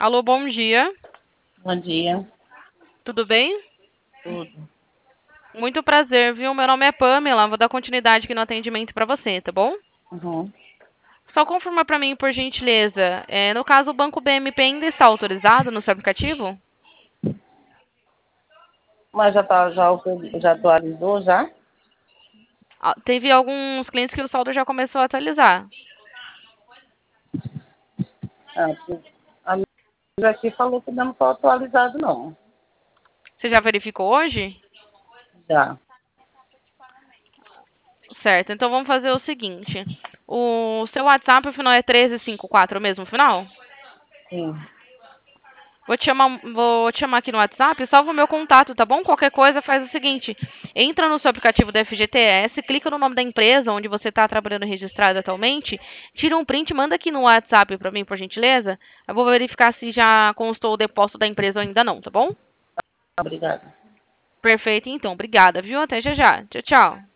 Alô, bom dia. Bom dia. Tudo bem? Tudo. Muito prazer, viu? Meu nome é Pamela. Vou dar continuidade aqui no atendimento para você, tá bom? Uhum. Só confirma para mim, por gentileza. No caso, o Banco BMP ainda está autorizado no seu aplicativo? Mas já atualizou já? Teve alguns clientes que o saldo já começou a atualizar. Ah, a minha aqui falou que não foi atualizado, não. Você já verificou hoje? Já. Certo. Então vamos fazer o seguinte. O seu WhatsApp, o final é 1354, o mesmo final? Sim. Vou te chamar aqui no WhatsApp, salva o meu contato, tá bom? Qualquer coisa faz o seguinte, entra no seu aplicativo da FGTS, clica no nome da empresa onde você está trabalhando registrado atualmente, tira um print, manda aqui no WhatsApp para mim, por gentileza. Eu vou verificar se já constou o depósito da empresa ou ainda não, tá bom? Obrigada. Perfeito, então. Obrigada, viu? Até já já. Tchau, tchau.